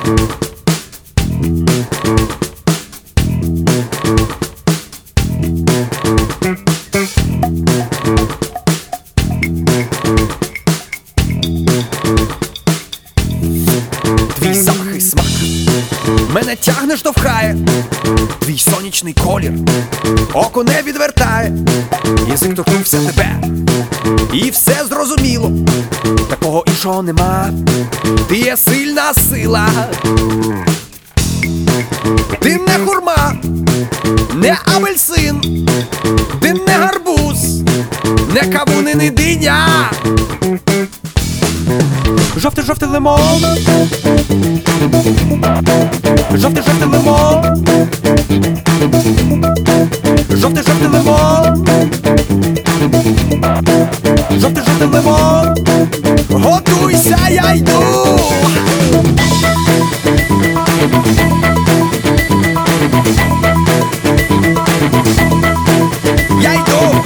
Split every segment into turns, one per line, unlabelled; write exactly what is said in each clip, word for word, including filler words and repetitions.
Твій запах і смак мене тягне, штовхає, твій сонячний колір око не відвертає. Язик торкнувся тебе, і все зрозуміло, такого іншого нема. Ти є сильна сила. Ти не хурма, не апельсин, ти не гарбуз, не кавун і не диня. Жовтий-жовтий лимон, жовтий-жовтий лимон, жовтий-жовтий лимон, жовтий-жовтий лимон. Готуйся, я йду. Я йду.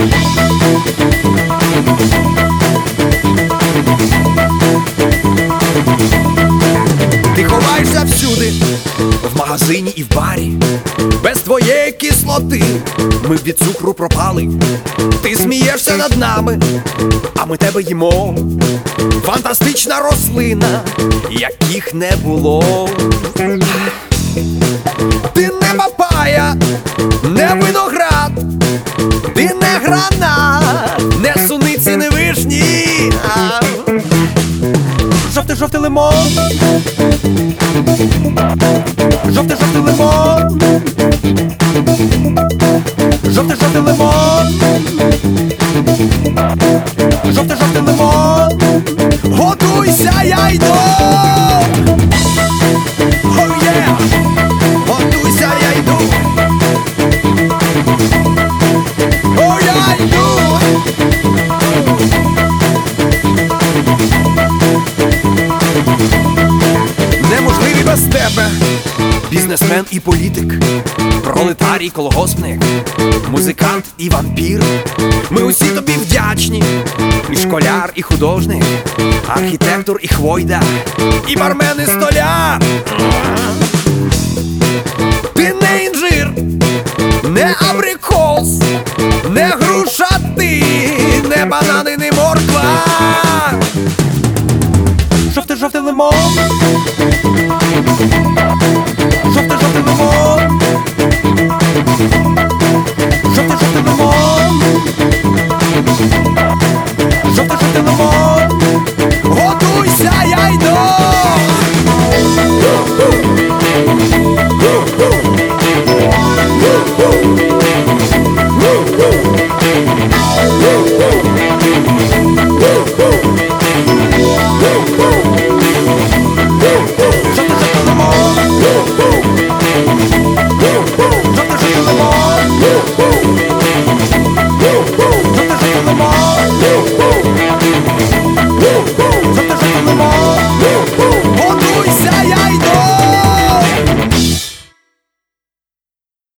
Ти ховаєшся всюди, в магазині і в барі. Без твоєї кислоти ми від цукру пропали. Ти смієшся над нами, а ми тебе їмо. Фантастична рослина, яких не було. Ти не папая, не виноград, ти не гранат, не суниці, не вишні. Жовтий-жовтий лимон, жовтий-жовтий лимон, жовтий-жовтий лимон, жовтий-жовтий лимон. Готуйся, я йду. Oh yeah! Готуйся, я йду. Oh, я йду. Неможливі без тебе бізнесмен і політик, пролетарій, колгоспник, музикант і вампір. Ми усі тобі вдячні. І школяр, і художник, архітектор, і хвойда, і бармен, і столяр. Ти не інжир, не абрикос, не груша ти, не банани, не морква. Жовтий-жовтий лимон,